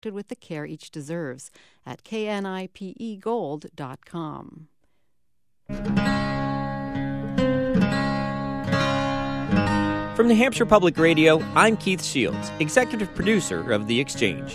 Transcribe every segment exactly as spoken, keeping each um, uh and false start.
protected with the care each deserves at K N I P E gold dot com. From New Hampshire Public Radio, I'm Keith Shields, executive producer of The Exchange.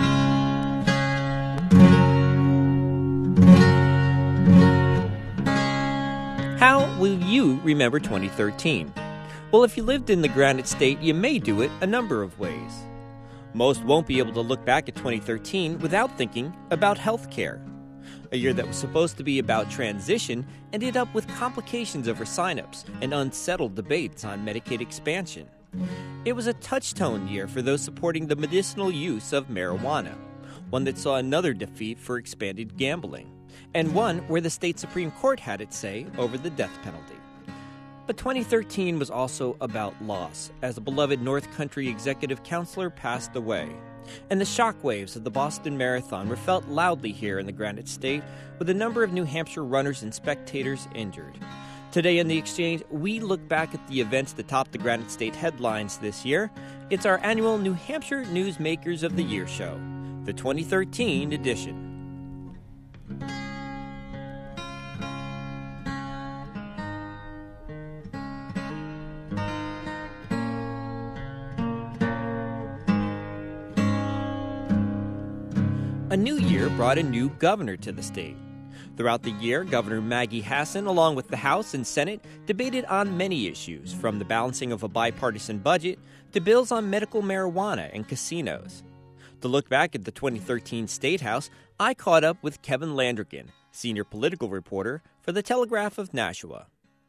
How will you remember twenty thirteen? Well, if you lived in the Granite State, you may do it a number of ways. Most won't be able to look back at twenty thirteen without thinking about health care. A year that was supposed to be about transition ended up with complications over signups and unsettled debates on Medicaid expansion. It was a touch-tone year for those supporting the medicinal use of marijuana, one that saw another defeat for expanded gambling, and one where the state Supreme Court had its say over the death penalty. But twenty thirteen was also about loss, as a beloved North Country executive counselor passed away. And the shockwaves of the Boston Marathon were felt loudly here in the Granite State, with a number of New Hampshire runners and spectators injured. Today in The Exchange, we look back at the events that topped the Granite State headlines this year. It's our annual New Hampshire Newsmakers of the Year show, the twenty thirteen edition. A new year brought a new governor to the state. Throughout the year, Governor Maggie Hassan, along with the House and Senate, debated on many issues, from the balancing of a bipartisan budget to bills on medical marijuana and casinos. To look back at the twenty thirteen State House, I caught up with Kevin Landrigan, senior political reporter for the Telegraph of Nashua.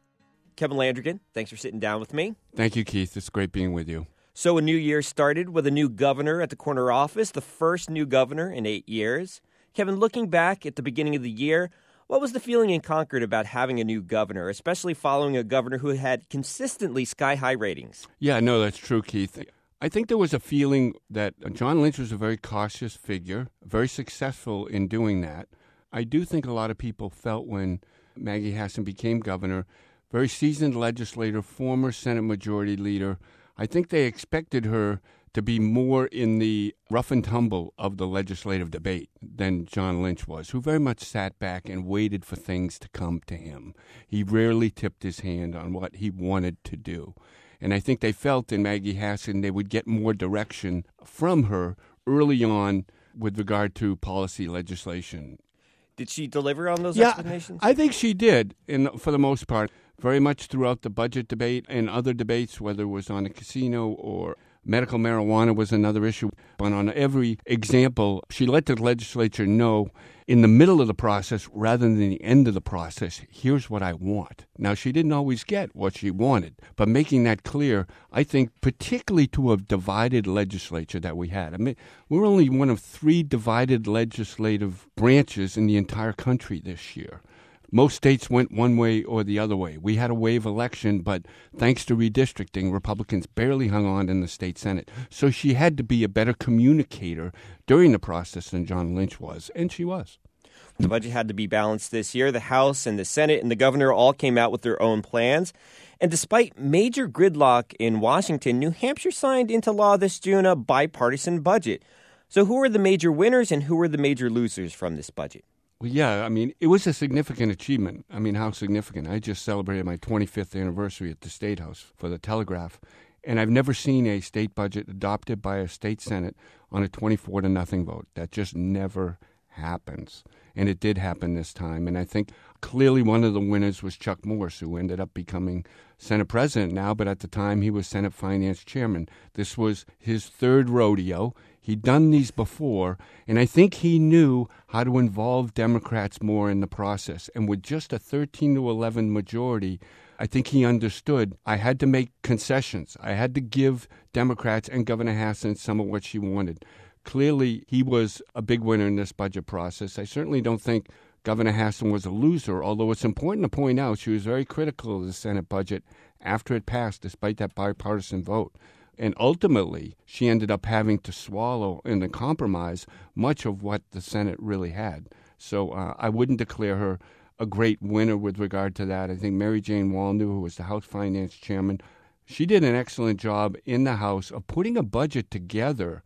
Kevin Landrigan, thanks for sitting down with me. Thank you, Keith. It's great being with you. So a new year started with a new governor at the corner office, the first new governor in eight years. Kevin, looking back at the beginning of the year, what was the feeling in Concord about having a new governor, especially following a governor who had consistently sky-high ratings? Yeah, no, that's true, Keith. I think there was a feeling that John Lynch was a very cautious figure, very successful in doing that. I do think a lot of people felt when Maggie Hassan became governor, very seasoned legislator, former Senate Majority Leader. I think they expected her to be more in the rough and tumble of the legislative debate than John Lynch was, who very much sat back and waited for things to come to him. He rarely tipped his hand on what he wanted to do. And I think they felt in Maggie Hassan they would get more direction from her early on with regard to policy legislation. Did she deliver on those yeah, explanations? I think she did, in, for the most part. Very much throughout the budget debate and other debates, whether it was on a casino or medical marijuana was another issue. But on every example, she let the legislature know in the middle of the process rather than the end of the process, here's what I want. Now, she didn't always get what she wanted, but making that clear, I think, particularly to a divided legislature that we had. I mean, we're only one of three divided legislative branches in the entire country this year. Most states went one way or the other way. We had a wave election, but thanks to redistricting, Republicans barely hung on in the state Senate. So she had to be a better communicator during the process than John Lynch was, and she was. The budget had to be balanced this year. The House and the Senate and the governor all came out with their own plans. And despite major gridlock in Washington, New Hampshire signed into law this June a bipartisan budget. So who are the major winners and who are the major losers from this budget? Well, yeah, I mean, it was a significant achievement. I mean, how significant? I just celebrated my twenty-fifth anniversary at the State House for the Telegraph, and I've never seen a state budget adopted by a state Senate on a twenty-four to nothing vote. That just never happens, and it did happen this time. And I think clearly one of the winners was Chuck Morse, who ended up becoming Senate President now, but at the time he was Senate Finance Chairman. This was his third rodeo. He'd done these before, and I think he knew how to involve Democrats more in the process. And with just a thirteen to eleven majority, I think he understood I had to make concessions. I had to give Democrats and Governor Hassan some of what she wanted. Clearly, he was a big winner in this budget process. I certainly don't think Governor Hassan was a loser, although it's important to point out she was very critical of the Senate budget after it passed, despite that bipartisan vote. And ultimately, she ended up having to swallow in the compromise much of what the Senate really had. So uh, I wouldn't declare her a great winner with regard to that. I think Mary Jane Walnew, who was the House Finance Chairman, she did an excellent job in the House of putting a budget together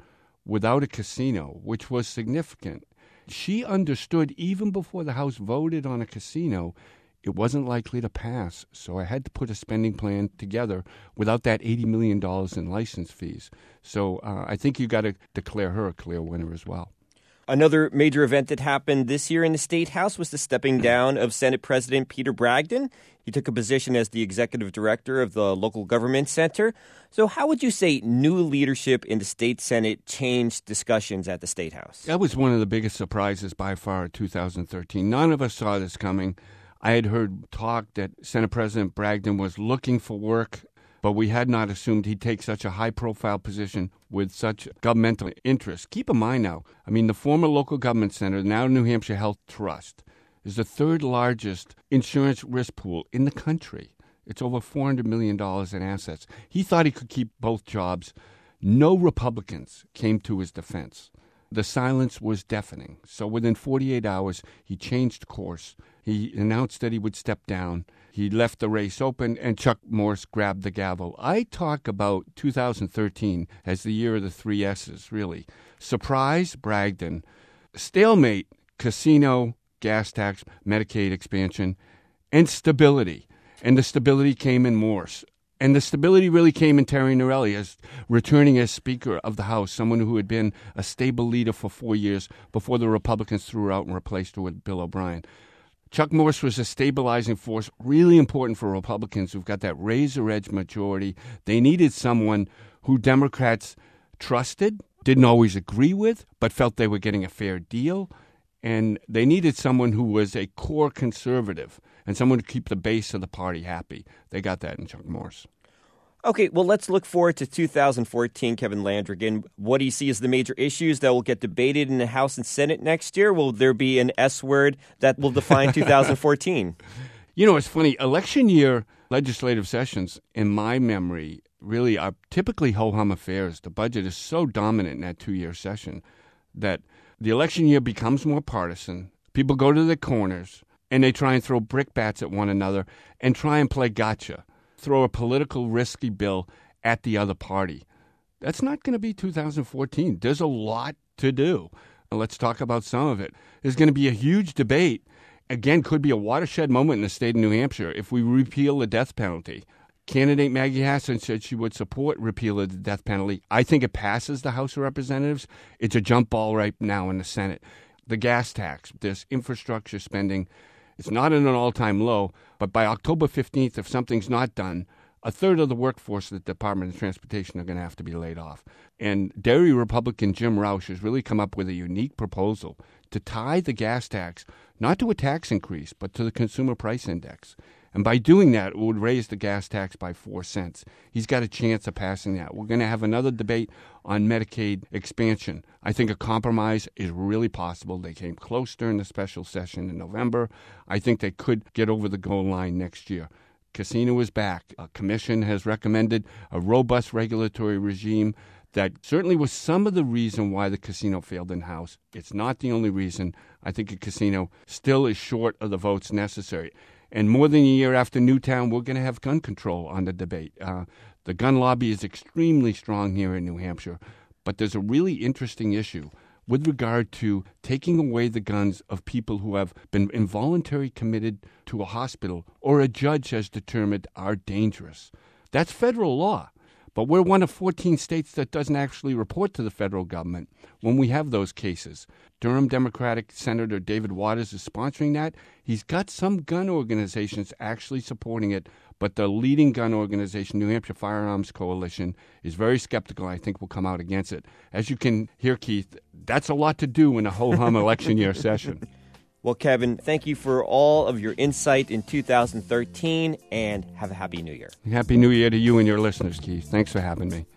without a casino, which was significant. She understood even before the House voted on a casino, it wasn't likely to pass. So I had to put a spending plan together without that eighty million dollars in license fees. So uh, I think you got to declare her a clear winner as well. Another major event that happened this year in the State House was the stepping down of Senate President Peter Bragdon. He took a position as the executive director of the Local Government Center. So how would you say new leadership in the State Senate changed discussions at the State House? That was one of the biggest surprises by far of two thousand thirteen. None of us saw this coming. I had heard talk that Senate President Bragdon was looking for work, but we had not assumed he'd take such a high-profile position with such governmental interest. Keep in mind now, I mean, the former Local Government Center, now New Hampshire Health Trust, is the third largest insurance risk pool in the country. It's over four hundred million dollars in assets. He thought he could keep both jobs. No Republicans came to his defense. The silence was deafening. So within forty-eight hours, he changed course. He announced that he would step down. He left the race open, and Chuck Morse grabbed the gavel. I talk about two thousand thirteen as the year of the three S's, really. Surprise, Bragdon. Stalemate, casino, gas tax, Medicaid expansion, and stability. And the stability came in Morse. And the stability really came in Terry Norelli as returning as Speaker of the House, someone who had been a stable leader for four years before the Republicans threw her out and replaced her with Bill O'Brien. Chuck Morse was a stabilizing force, really important for Republicans who've got that razor-edge majority. They needed someone who Democrats trusted, didn't always agree with, but felt they were getting a fair deal. And they needed someone who was a core conservative and someone to keep the base of the party happy. They got that in Chuck Morse. Okay, well, let's look forward to two thousand fourteen, Kevin Landrigan. What do you see as the major issues that will get debated in the House and Senate next year? Will there be an S word that will define two thousand fourteen? You know, it's funny. Election year legislative sessions, in my memory, really are typically ho-hum affairs. The budget is so dominant in that two-year session that the election year becomes more partisan. People go to the corners, and they try and throw brickbats at one another and try and play gotcha, throw a political risky bill at the other party. That's not going to be two thousand fourteen. There's a lot to do. Let's talk about some of it. There's going to be a huge debate. Again, could be a watershed moment in the state of New Hampshire if we repeal the death penalty. Candidate Maggie Hassan said she would support repeal of the death penalty. I think it passes the House of Representatives. It's a jump ball right now in the Senate. The gas tax, this infrastructure spending, it's not at an all-time low, but by October fifteenth, if something's not done, a third of the workforce of the Department of Transportation are going to have to be laid off. And Derry Republican Jim Roush has really come up with a unique proposal to tie the gas tax not to a tax increase, but to the Consumer Price Index. And by doing that, it would raise the gas tax by four cents. He's got a chance of passing that. We're going to have another debate on Medicaid expansion. I think a compromise is really possible. They came close during the special session in November. I think they could get over the goal line next year. Casino is back. A commission has recommended a robust regulatory regime that certainly was some of the reason why the casino failed in House. It's not the only reason. I think a casino still is short of the votes necessary. And more than a year after Newtown, we're going to have gun control on the debate. Uh, the gun lobby is extremely strong here in New Hampshire, but there's a really interesting issue with regard to taking away the guns of people who have been involuntarily committed to a hospital or a judge has determined are dangerous. That's federal law. But we're one of fourteen states that doesn't actually report to the federal government when we have those cases. Durham Democratic Senator David Waters is sponsoring that. He's got some gun organizations actually supporting it, but the leading gun organization, New Hampshire Firearms Coalition, is very skeptical. I think will come out against it. As you can hear, Keith, that's a lot to do in a ho-hum election year session. Well, Kevin, thank you for all of your insight in two thousand thirteen, and have a Happy New Year. Happy New Year to you and your listeners, Keith. Thanks for having me.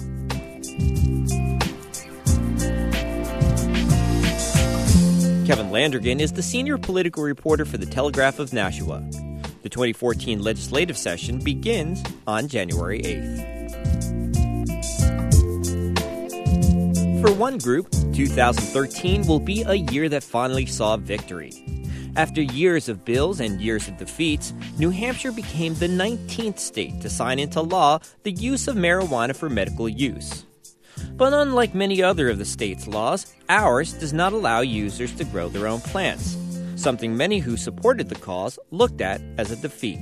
Kevin Landrigan is the senior political reporter for the Telegraph of Nashua. The twenty fourteen legislative session begins on January eighth. For one group, two thousand thirteen will be a year that finally saw victory. After years of bills and years of defeats, New Hampshire became the nineteenth state to sign into law the use of marijuana for medical use. But unlike many other of the state's laws, ours does not allow users to grow their own plants, something many who supported the cause looked at as a defeat.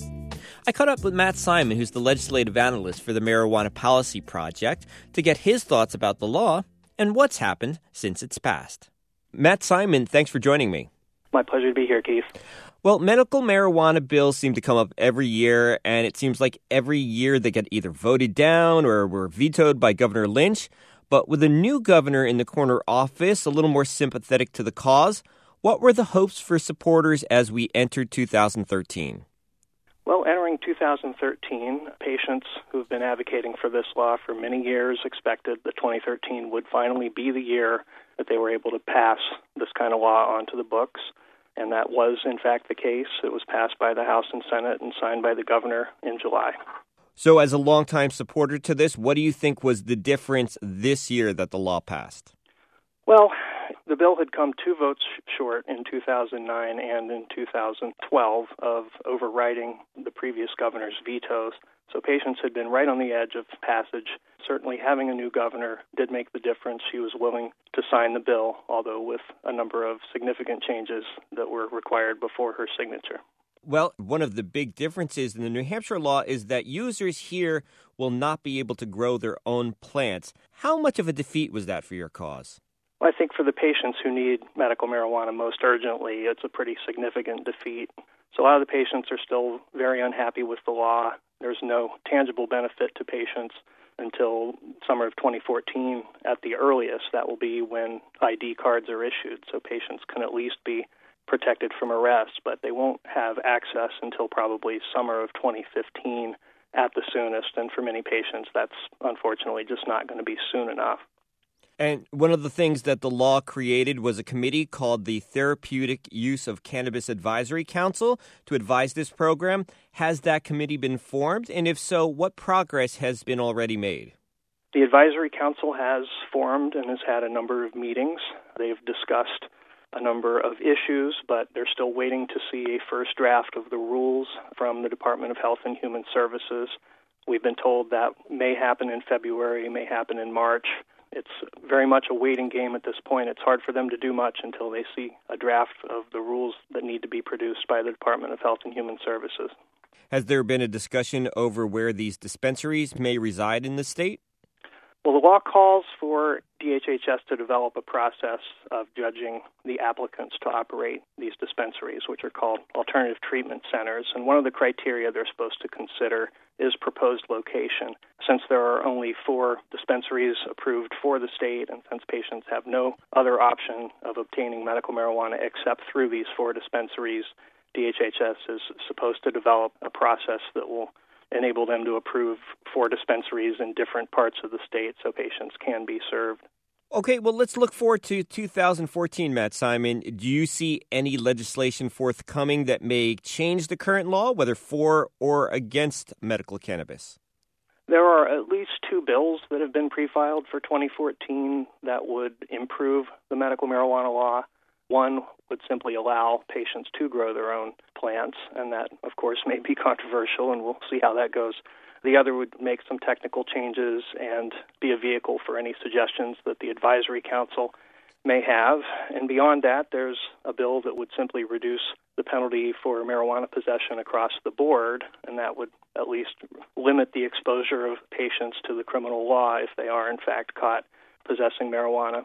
I caught up with Matt Simon, who's the legislative analyst for the Marijuana Policy Project, to get his thoughts about the law and what's happened since it's passed. Matt Simon, thanks for joining me. My pleasure to be here, Keith. Well, medical marijuana bills seem to come up every year, and it seems like every year they get either voted down or were vetoed by Governor Lynch. But with a new governor in the corner office, a little more sympathetic to the cause, what were the hopes for supporters as we entered two thousand thirteen? Well, entering two thousand thirteen, patients who've been advocating for this law for many years expected that twenty thirteen would finally be the year that they were able to pass this kind of law onto the books. And that was, in fact, the case. It was passed by the House and Senate and signed by the governor in July. So as a longtime supporter to this, what do you think was the difference this year that the law passed? Well, the bill had come two votes short in two thousand nine and in two thousand twelve of overriding the previous governor's vetoes. So patients had been right on the edge of passage. Certainly having a new governor did make the difference. She was willing to sign the bill, although with a number of significant changes that were required before her signature. Well, one of the big differences in the New Hampshire law is that users here will not be able to grow their own plants. How much of a defeat was that for your cause? Well, I think for the patients who need medical marijuana most urgently, it's a pretty significant defeat. So a lot of the patients are still very unhappy with the law. There's no tangible benefit to patients until summer of twenty fourteen at the earliest. That will be when I D cards are issued, so patients can at least be protected from arrest, but they won't have access until probably summer of twenty fifteen at the soonest, and for many patients that's unfortunately just not going to be soon enough. And one of the things that the law created was a committee called the Therapeutic Use of Cannabis Advisory Council to advise this program. Has that committee been formed? And if so, what progress has been already made? The Advisory Council has formed and has had a number of meetings. They've discussed a number of issues, but they're still waiting to see a first draft of the rules from the Department of Health and Human Services. We've been told that may happen in February, may happen in March. It's very much a waiting game at this point. It's hard for them to do much until they see a draft of the rules that need to be produced by the Department of Health and Human Services. Has there been a discussion over where these dispensaries may reside in the state? Well, the law calls for D H H S to develop a process of judging the applicants to operate these dispensaries, which are called alternative treatment centers. And one of the criteria they're supposed to consider is proposed location. Since there are only four dispensaries approved for the state, and since patients have no other option of obtaining medical marijuana except through these four dispensaries, D H H S is supposed to develop a process that will enable them to approve four dispensaries in different parts of the state so patients can be served. Okay, well, let's look forward to two thousand fourteen, Matt Simon. Do you see any legislation forthcoming that may change the current law, whether for or against medical cannabis? There are at least two bills that have been pre-filed for twenty fourteen that would improve the medical marijuana law. One would simply allow patients to grow their own plants, and that, of course, may be controversial, and we'll see how that goes. The other would make some technical changes and be a vehicle for any suggestions that the Advisory Council may have. And beyond that, there's a bill that would simply reduce the penalty for marijuana possession across the board, and that would at least limit the exposure of patients to the criminal law if they are, in fact, caught possessing marijuana.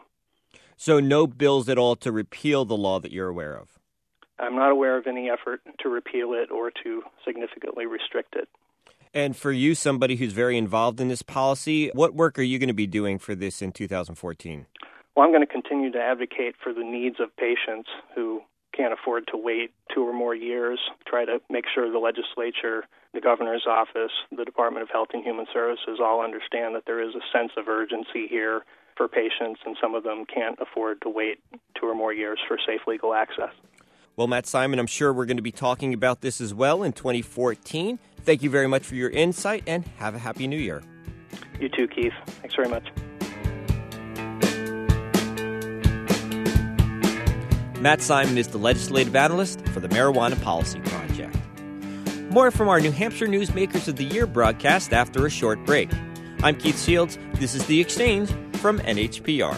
So no bills at all to repeal the law that you're aware of? I'm not aware of any effort to repeal it or to significantly restrict it. And for you, somebody who's very involved in this policy, what work are you going to be doing for this in two thousand fourteen? Well, I'm going to continue to advocate for the needs of patients who can't afford to wait two or more years, try to make sure the legislature, the governor's office, the Department of Health and Human Services all understand that there is a sense of urgency here for patients, and some of them can't afford to wait two or more years for safe legal access. Well, Matt Simon, I'm sure we're going to be talking about this as well in twenty fourteen. Thank you very much for your insight, and have a happy new year. You too, Keith. Thanks very much. Matt Simon is the legislative analyst for the Marijuana Policy Project. More from our New Hampshire Newsmakers of the Year broadcast after a short break. I'm Keith Shields. This is The Exchange from N H P R.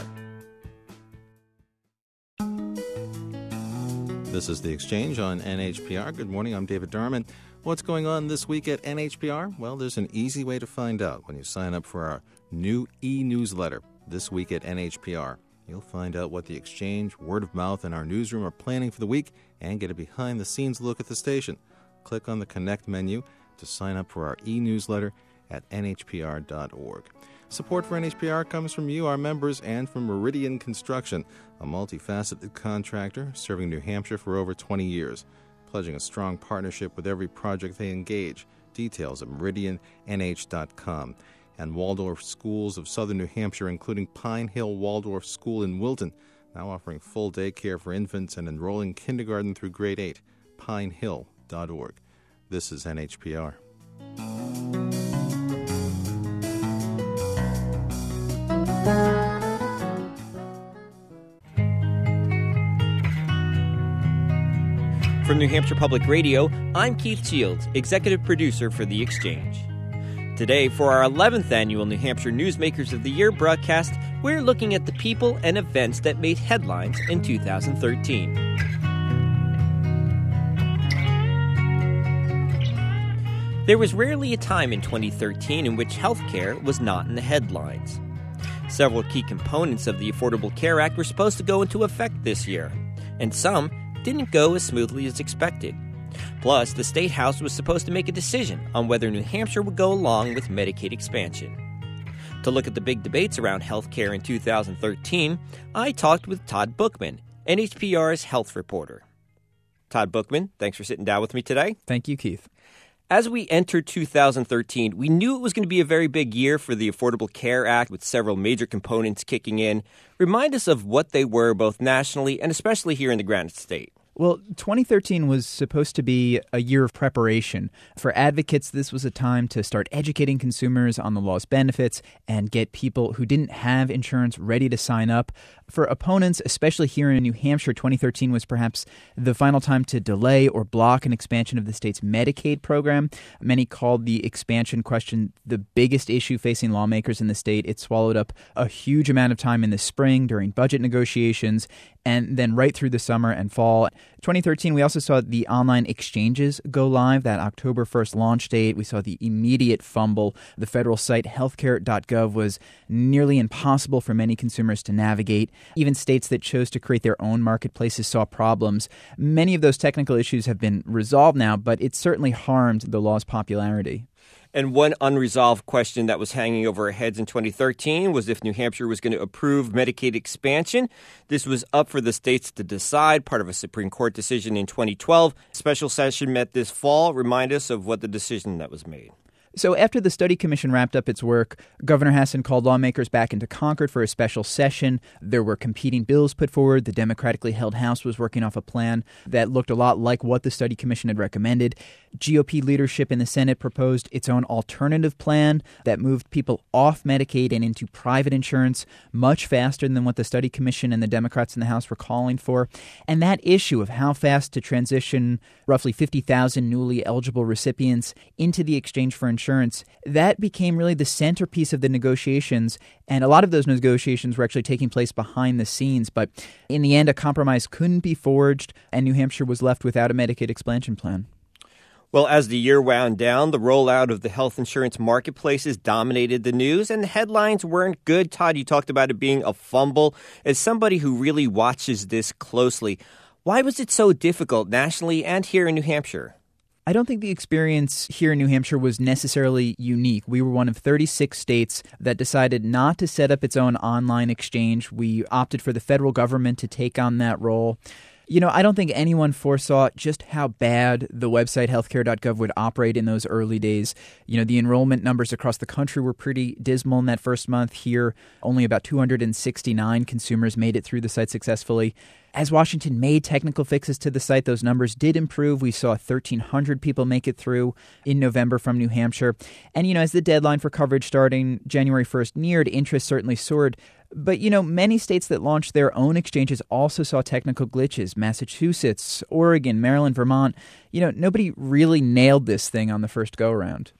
This is The Exchange on N H P R. Good morning, I'm David Darman. What's going on this week at N H P R? Well, there's an easy way to find out when you sign up for our new e-newsletter this week at N H P R. You'll find out what The Exchange, Word of Mouth, and our newsroom are planning for the week and get a behind-the-scenes look at the station. Click on the Connect menu to sign up for our e-newsletter at N H P R dot org. Support for N H P R comes from you, our members, and from Meridian Construction, a multifaceted contractor serving New Hampshire for over twenty years, pledging a strong partnership with every project they engage. Details at meridian n h dot com. And Waldorf Schools of Southern New Hampshire, including Pine Hill Waldorf School in Wilton, now offering full day care for infants and enrolling kindergarten through grade eight. pine hill dot org. This is N H P R. From New Hampshire Public Radio, I'm Keith Shields, executive producer for The Exchange. Today, for our eleventh annual New Hampshire Newsmakers of the Year broadcast, we're looking at the people and events that made headlines in two thousand thirteen. There was rarely a time in twenty thirteen in which healthcare was not in the headlines. Several key components of the Affordable Care Act were supposed to go into effect this year, and some didn't go as smoothly as expected. Plus, the State House was supposed to make a decision on whether New Hampshire would go along with Medicaid expansion. To look at the big debates around health care in two thousand thirteen, I talked with Todd Bookman, N H P R's health reporter. Todd Bookman, thanks for sitting down with me today. Thank you, Keith. As we entered two thousand thirteen, we knew it was going to be a very big year for the Affordable Care Act, with several major components kicking in. Remind us of what they were both nationally and especially here in the Granite State. Well, twenty thirteen was supposed to be a year of preparation. For advocates, this was a time to start educating consumers on the law's benefits and get people who didn't have insurance ready to sign up. For opponents, especially here in New Hampshire, twenty thirteen was perhaps the final time to delay or block an expansion of the state's Medicaid program. Many called the expansion question the biggest issue facing lawmakers in the state. It swallowed up a huge amount of time in the spring during budget negotiations, and then right through the summer and fall. twenty thirteen, we also saw the online exchanges go live, that October first launch date. We saw the immediate fumble. The federal site healthcare dot gov was nearly impossible for many consumers to navigate. Even states that chose to create their own marketplaces saw problems. Many of those technical issues have been resolved now, but it certainly harmed the law's popularity. And one unresolved question that was hanging over our heads in twenty thirteen was if New Hampshire was going to approve Medicaid expansion. This was up for the states to decide, part of a Supreme Court decision in twenty twelve. Special session met this fall. Remind us of what the decision that was made. So after the study commission wrapped up its work, Governor Hassan called lawmakers back into Concord for a special session. There were competing bills put forward. The democratically held House was working off a plan that looked a lot like what the study commission had recommended. G O P leadership in the Senate proposed its own alternative plan that moved people off Medicaid and into private insurance much faster than what the study commission and the Democrats in the House were calling for. And that issue of how fast to transition roughly fifty thousand newly eligible recipients into the exchange for insurance Insurance, that became really the centerpiece of the negotiations, and a lot of those negotiations were actually taking place behind the scenes. But in the end, a compromise couldn't be forged, and New Hampshire was left without a Medicaid expansion plan. Well, as the year wound down, the rollout of the health insurance marketplaces dominated the news, and the headlines weren't good. Todd, you talked about it being a fumble. As somebody who really watches this closely, why was it so difficult nationally and here in New Hampshire? I don't think the experience here in New Hampshire was necessarily unique. We were one of thirty-six states that decided not to set up its own online exchange. We opted for the federal government to take on that role. You know, I don't think anyone foresaw just how bad the website healthcare dot gov would operate in those early days. You know, the enrollment numbers across the country were pretty dismal in that first month. Here, only about two hundred sixty-nine consumers made it through the site successfully. As Washington made technical fixes to the site, those numbers did improve. We saw thirteen hundred people make it through in November from New Hampshire. And, you know, as the deadline for coverage starting January first neared, interest certainly soared. But, you know, many states that launched their own exchanges also saw technical glitches. Massachusetts, Oregon, Maryland, Vermont. You know, nobody really nailed this thing on the first go-around.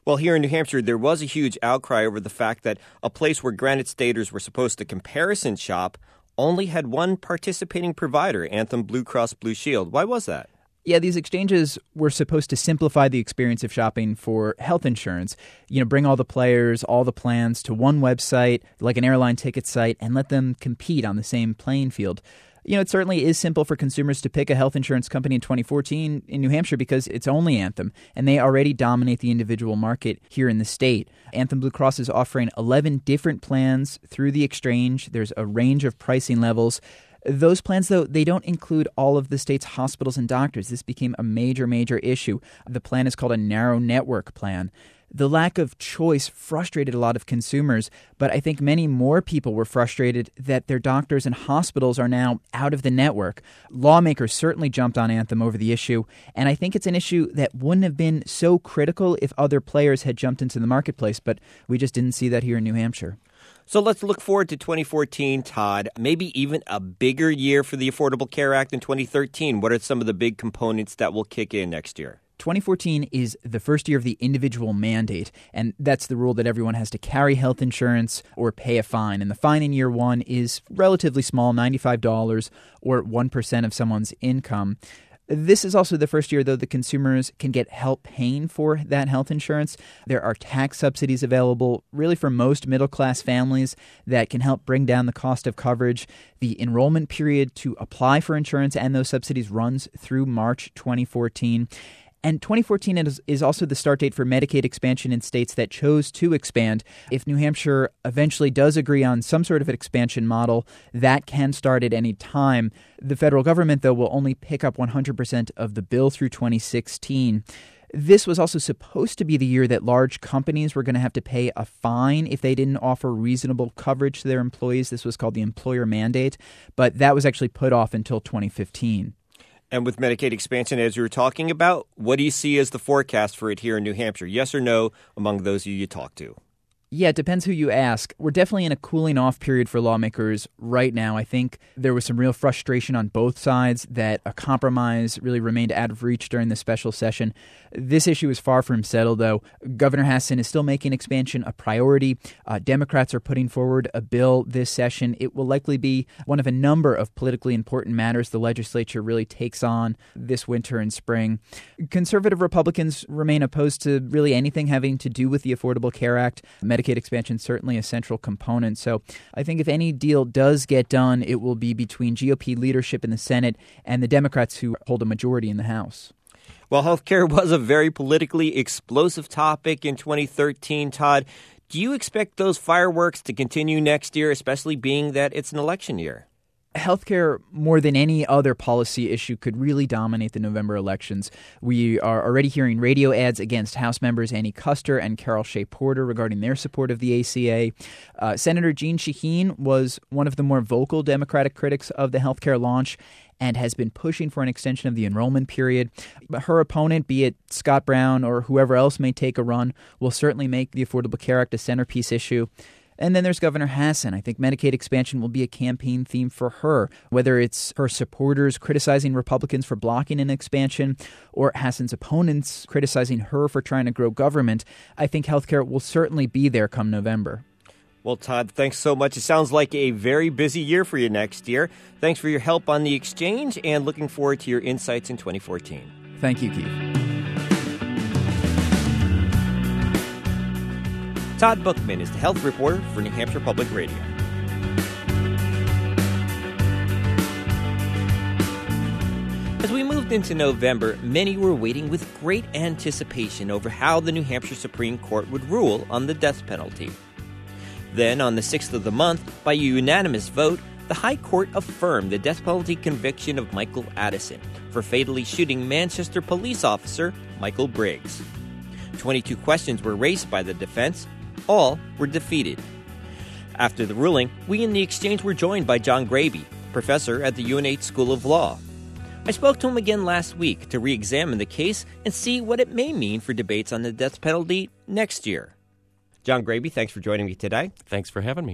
Well, here in New Hampshire, there was a huge outcry over the fact that a place where Granite Staters were supposed to comparison shop only had one participating provider, Anthem Blue Cross Blue Shield. Why was that? Yeah, these exchanges were supposed to simplify the experience of shopping for health insurance. You know, bring all the players, all the plans to one website, like an airline ticket site, and let them compete on the same playing field. You know, it certainly is simple for consumers to pick a health insurance company in twenty fourteen in New Hampshire because it's only Anthem, and they already dominate the individual market here in the state. Anthem Blue Cross is offering eleven different plans through the exchange. There's a range of pricing levels. Those plans, though, they don't include all of the state's hospitals and doctors. This became a major, major issue. The plan is called a narrow network plan. The lack of choice frustrated a lot of consumers, but I think many more people were frustrated that their doctors and hospitals are now out of the network. Lawmakers certainly jumped on Anthem over the issue, and I think it's an issue that wouldn't have been so critical if other players had jumped into the marketplace, but we just didn't see that here in New Hampshire. So let's look forward to twenty fourteen, Todd, maybe even a bigger year for the Affordable Care Act in twenty thirteen. What are some of the big components that will kick in next year? twenty fourteen is the first year of the individual mandate, and that's the rule that everyone has to carry health insurance or pay a fine. And the fine in year one is relatively small, ninety-five dollars or one percent of someone's income. This is also the first year, though, the consumers can get help paying for that health insurance. There are tax subsidies available really for most middle-class families that can help bring down the cost of coverage. The enrollment period to apply for insurance and those subsidies runs through March twenty fourteen. And twenty fourteen is, is also the start date for Medicaid expansion in states that chose to expand. If New Hampshire eventually does agree on some sort of an expansion model, that can start at any time. The federal government, though, will only pick up one hundred percent of the bill through twenty sixteen. This was also supposed to be the year that large companies were going to have to pay a fine if they didn't offer reasonable coverage to their employees. This was called the employer mandate, but that was actually put off until twenty fifteen. And with Medicaid expansion, as you were talking about, what do you see as the forecast for it here in New Hampshire? Yes or no among those you, you talk to? Yeah, it depends who you ask. We're definitely in a cooling off period for lawmakers right now. I think there was some real frustration on both sides that a compromise really remained out of reach during the special session. This issue is far from settled, though. Governor Hassan is still making expansion a priority. Uh, Democrats are putting forward a bill this session. It will likely be one of a number of politically important matters the legislature really takes on this winter and spring. Conservative Republicans remain opposed to really anything having to do with the Affordable Care Act. Medicaid expansion is certainly a central component. So I think if any deal does get done, it will be between G O P leadership in the Senate and the Democrats who hold a majority in the House. Well, healthcare was a very politically explosive topic in twenty thirteen, Todd. Do you expect those fireworks to continue next year, especially being that it's an election year? Healthcare, more than any other policy issue, could really dominate the November elections. We are already hearing radio ads against House members Annie Kuster and Carol Shea Porter regarding their support of the A C A. Uh, Senator Jeanne Shaheen was one of the more vocal Democratic critics of the healthcare launch and has been pushing for an extension of the enrollment period. But her opponent, be it Scott Brown or whoever else may take a run, will certainly make the Affordable Care Act a centerpiece issue. And then there's Governor Hassan. I think Medicaid expansion will be a campaign theme for her, whether it's her supporters criticizing Republicans for blocking an expansion or Hassan's opponents criticizing her for trying to grow government. I think healthcare will certainly be there come November. Well, Todd, thanks so much. It sounds like a very busy year for you next year. Thanks for your help on the exchange and looking forward to your insights in twenty fourteen. Thank you, Keith. Todd Bookman is the health reporter for New Hampshire Public Radio. As we moved into November, many were waiting with great anticipation over how the New Hampshire Supreme Court would rule on the death penalty. Then, on the sixth of the month, by a unanimous vote, the High Court affirmed the death penalty conviction of Michael Addison for fatally shooting Manchester police officer Michael Briggs. twenty-two questions were raised by the defense. All were defeated. After the ruling, we in the exchange were joined by John Graby, professor at the U N H School of Law. I spoke to him again last week to re-examine the case and see what it may mean for debates on the death penalty next year. John Graby, thanks for joining me today. Thanks for having me.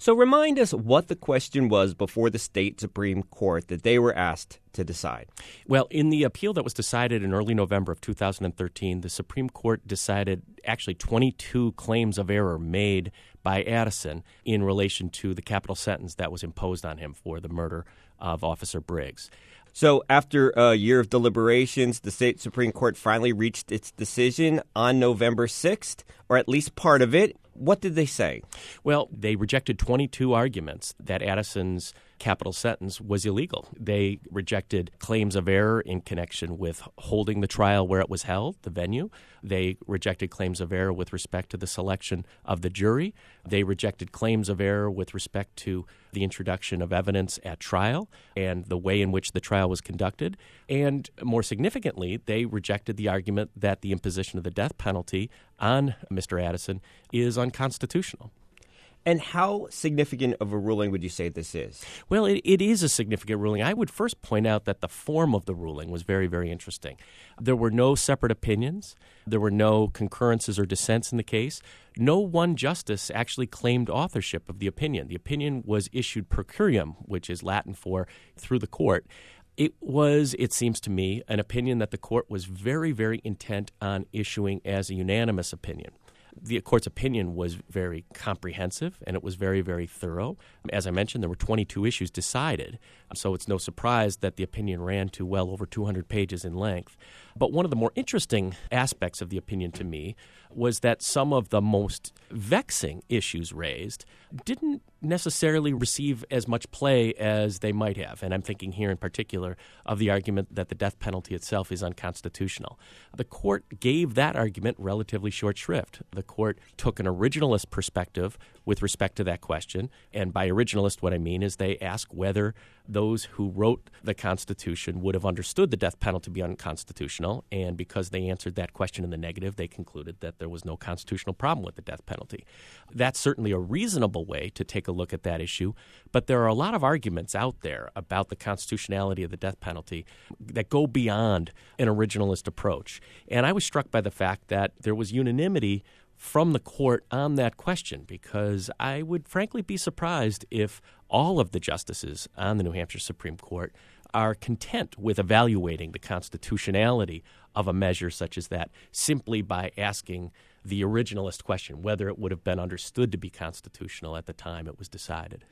So remind us what the question was before the state Supreme Court that they were asked to decide. Well, in the appeal that was decided in early November of two thousand thirteen, the Supreme Court decided actually twenty-two claims of error made by Addison in relation to the capital sentence that was imposed on him for the murder of Officer Briggs. So after a year of deliberations, the state Supreme Court finally reached its decision on November sixth, or at least part of it. What did they say? Well, they rejected twenty-two arguments that Addison's capital sentence was illegal. They rejected claims of error in connection with holding the trial where it was held, the venue. They rejected claims of error with respect to the selection of the jury. They rejected claims of error with respect to the introduction of evidence at trial and the way in which the trial was conducted. And more significantly, they rejected the argument that the imposition of the death penalty on Mister Addison is unconstitutional. And how significant of a ruling would you say this is? Well, it, it is a significant ruling. I would first point out that the form of the ruling was very, very interesting. There were no separate opinions. There were no concurrences or dissents in the case. No one justice actually claimed authorship of the opinion. The opinion was issued per curiam, which is Latin for through the court. It was, it seems to me, an opinion that the court was very, very intent on issuing as a unanimous opinion. The court's opinion was very comprehensive, and it was very, very thorough. As I mentioned, there were twenty-two issues decided, so it's no surprise that the opinion ran to well over two hundred pages in length. But one of the more interesting aspects of the opinion to me was that some of the most vexing issues raised didn't necessarily receive as much play as they might have. And I'm thinking here in particular of the argument that the death penalty itself is unconstitutional. The court gave that argument relatively short shrift. The court took an originalist perspective with respect to that question. And by originalist, what I mean is they ask whether those who wrote the Constitution would have understood the death penalty to be unconstitutional. And because they answered that question in the negative, they concluded that there was no constitutional problem with the death penalty. That's certainly a reasonable way to take a look at that issue. But there are a lot of arguments out there about the constitutionality of the death penalty that go beyond an originalist approach. And I was struck by the fact that there was unanimity from the court on that question, because I would frankly be surprised if all of the justices on the New Hampshire Supreme Court are content with evaluating the constitutionality of a measure such as that simply by asking the originalist question, whether it would have been understood to be constitutional at the time it was decided.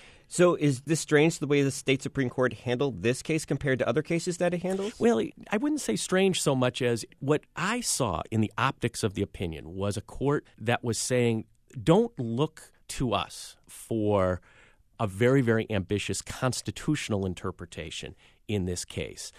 So is this strange, the way the state Supreme Court handled this case compared to other cases that it handles? Well, I wouldn't say strange so much as what I saw in the optics of the opinion was a court that was saying, don't look to us for a very, very ambitious constitutional interpretation in this case.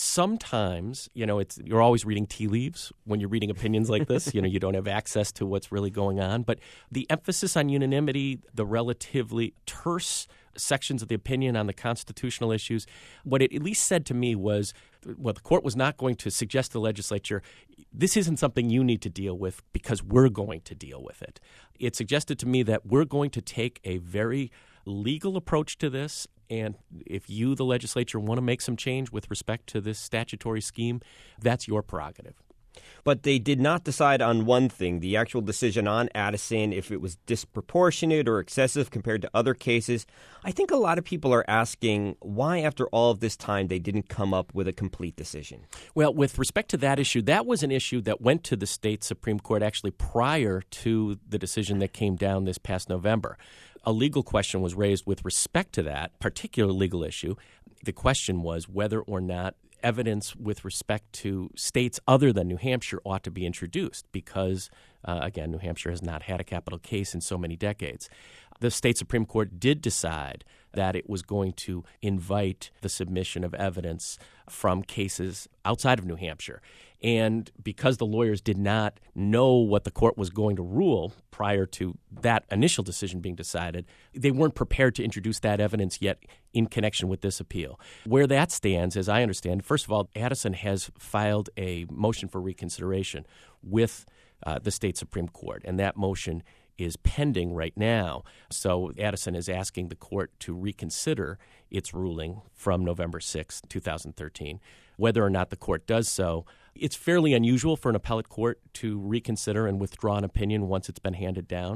Sometimes, you know, it's you're always reading tea leaves when you're reading opinions like this. You know, you don't have access to what's really going on. But the emphasis on unanimity, the relatively terse sections of the opinion on the constitutional issues, what it at least said to me was, well, the court was not going to suggest to the legislature, this isn't something you need to deal with because we're going to deal with it. It suggested to me that we're going to take a very legal approach to this. And if you, the legislature, want to make some change with respect to this statutory scheme, that's your prerogative. But they did not decide on one thing, the actual decision on Addison, if it was disproportionate or excessive compared to other cases. I think a lot of people are asking why, after all of this time, they didn't come up with a complete decision. Well, with respect to that issue, that was an issue that went to the state Supreme Court actually prior to the decision that came down this past November. A legal question was raised with respect to that particular legal issue. The question was whether or not evidence with respect to states other than New Hampshire ought to be introduced because, uh, again, New Hampshire has not had a capital case in so many decades. The state Supreme Court did decide that it was going to invite the submission of evidence from cases outside of New Hampshire. And because the lawyers did not know what the court was going to rule prior to that initial decision being decided, they weren't prepared to introduce that evidence yet in connection with this appeal. Where that stands, as I understand, first of all, Addison has filed a motion for reconsideration with uh, the state Supreme Court, and that motion is pending right now. So Addison is asking the court to reconsider its ruling from November sixth, twenty thirteen. Whether or not the court does so, it's fairly unusual for an appellate court to reconsider and withdraw an opinion once it's been handed down.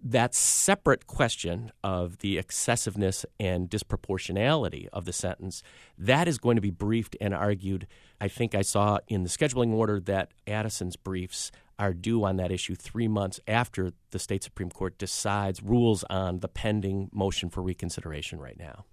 That separate question of the excessiveness and disproportionality of the sentence, that is going to be briefed and argued. I think I saw in the scheduling order that Addison's briefs are due on that issue three months after the state Supreme Court decides, rules on the pending motion for reconsideration right now.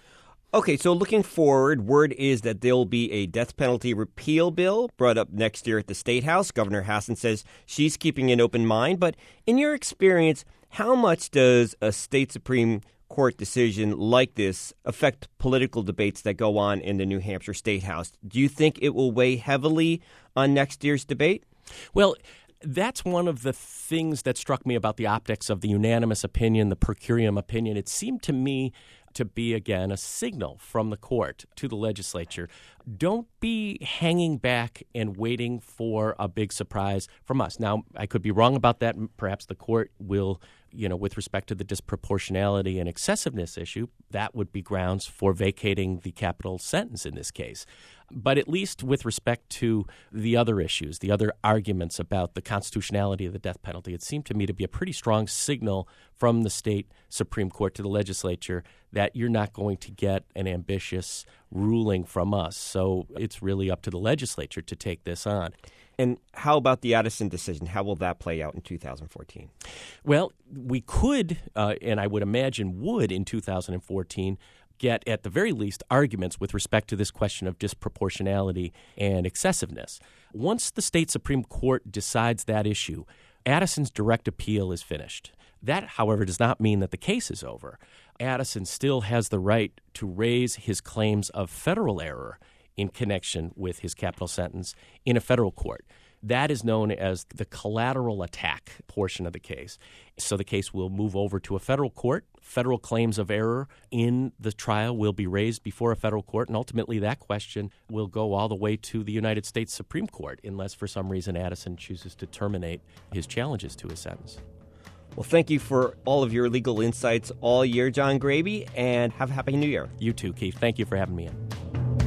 Okay, so looking forward, word is that there will be a death penalty repeal bill brought up next year at the State House. Governor Hassan says she's keeping an open mind. But in your experience, how much does a state Supreme Court decision like this affect political debates that go on in the New Hampshire State House? Do you think it will weigh heavily on next year's debate? Well, that's one of the things that struck me about the optics of the unanimous opinion, the per curiam opinion. It seemed to me to be, again, a signal from the court to the legislature. Don't be hanging back and waiting for a big surprise from us. Now, I could be wrong about that. Perhaps the court will, you know, with respect to the disproportionality and excessiveness issue, that would be grounds for vacating the capital sentence in this case. But at least with respect to the other issues, the other arguments about the constitutionality of the death penalty, it seemed to me to be a pretty strong signal from the state Supreme Court to the legislature that you're not going to get an ambitious ruling from us. So it's really up to the legislature to take this on. And how about the Addison decision? How will that play out in two thousand fourteen? Well, we could, uh, and I would imagine would in two thousand fourteen, get, at the very least, arguments with respect to this question of disproportionality and excessiveness. Once the state Supreme Court decides that issue, Addison's direct appeal is finished. That, however, does not mean that the case is over. Addison still has the right to raise his claims of federal error in connection with his capital sentence in a federal court. That is known as the collateral attack portion of the case. So the case will move over to a federal court. Federal claims of error in the trial will be raised before a federal court, and ultimately that question will go all the way to the United States Supreme Court unless for some reason Addison chooses to terminate his challenges to his sentence. Well, thank you for all of your legal insights all year, John Graby, and have a Happy New Year. You too, Keith. Thank you for having me in.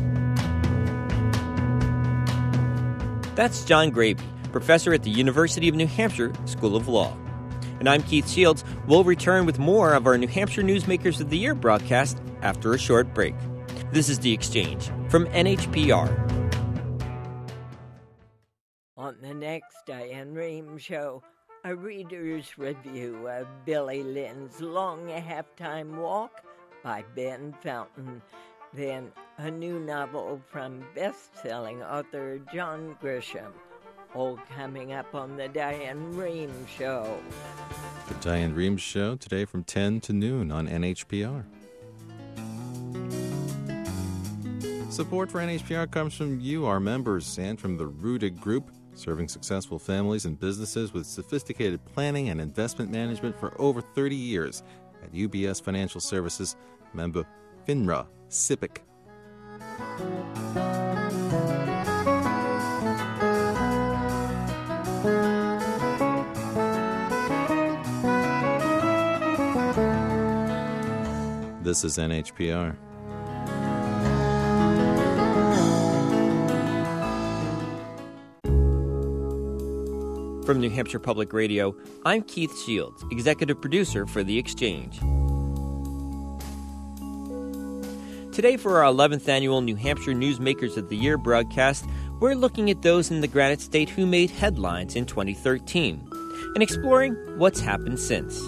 That's John Graby, professor at the University of New Hampshire School of Law. And I'm Keith Shields. We'll return with more of our New Hampshire Newsmakers of the Year broadcast after a short break. This is The Exchange from N H P R. On the next Diane Rehm Show, a reader's review of Billy Lynn's Long Halftime Walk by Ben Fountain. Then a new novel from best-selling author John Grisham. All coming up on the Diane Rehm Show. The Diane Rehm Show today from ten to noon on N H P R. Support for N H P R comes from you, our members, and from the Rooted Group, serving successful families and businesses with sophisticated planning and investment management for over thirty years at U B S Financial Services, member FINRA, S I P C. This is N H P R. From New Hampshire Public Radio, I'm Keith Shields, executive producer for The Exchange. Today, for our eleventh annual New Hampshire Newsmakers of the Year broadcast, we're looking at those in the Granite State who made headlines in twenty thirteen and exploring what's happened since.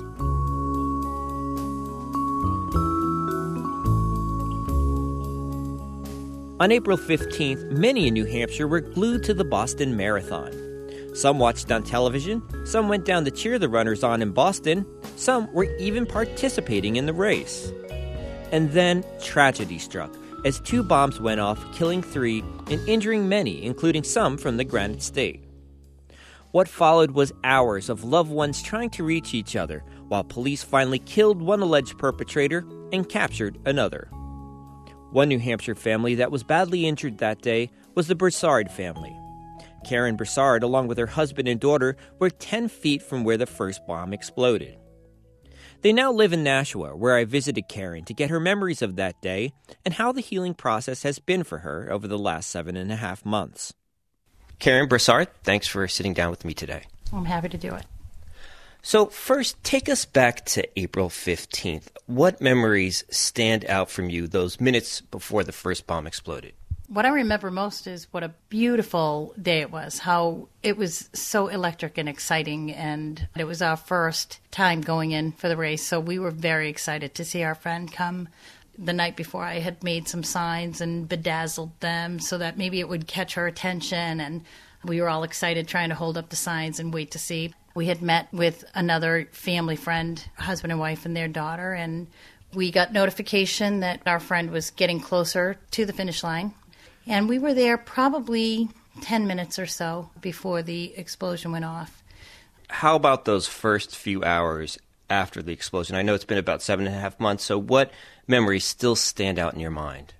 On April fifteenth, many in New Hampshire were glued to the Boston Marathon. Some watched on television, some went down to cheer the runners on in Boston, some were even participating in the race. And then tragedy struck as two bombs went off, killing three and injuring many, including some from the Granite State. What followed was hours of loved ones trying to reach each other, while police finally killed one alleged perpetrator and captured another. One New Hampshire family that was badly injured that day was the Broussard family. Karen Broussard, along with her husband and daughter, were ten feet from where the first bomb exploded. They now live in Nashua, where I visited Karen to get her memories of that day and how the healing process has been for her over the last seven and a half months. Karen Broussard, thanks for sitting down with me today. I'm happy to do it. So first, take us back to April fifteenth. What memories stand out from you those minutes before the first bomb exploded? What I remember most is what a beautiful day it was, how it was so electric and exciting, and it was our first time going in for the race, so we were very excited to see our friend come. The night before, I had made some signs and bedazzled them so that maybe it would catch her attention, and we were all excited trying to hold up the signs and wait to see. We had met with another family friend, husband and wife and their daughter, and we got notification that our friend was getting closer to the finish line. And we were there probably ten minutes or so before the explosion went off. How about those first few hours after the explosion? I know it's been about seven and a half months, so what memories still stand out in your mind?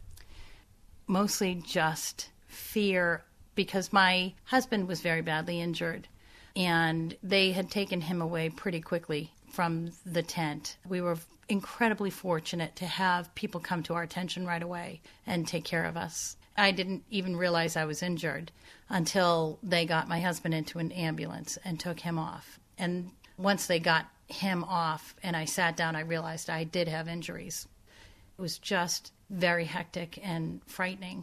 Mostly just fear, because my husband was very badly injured, and they had taken him away pretty quickly from the tent. We were incredibly fortunate to have people come to our attention right away and take care of us. I didn't even realize I was injured until they got my husband into an ambulance and took him off. And once they got him off and I sat down, I realized I did have injuries. It was just very hectic and frightening.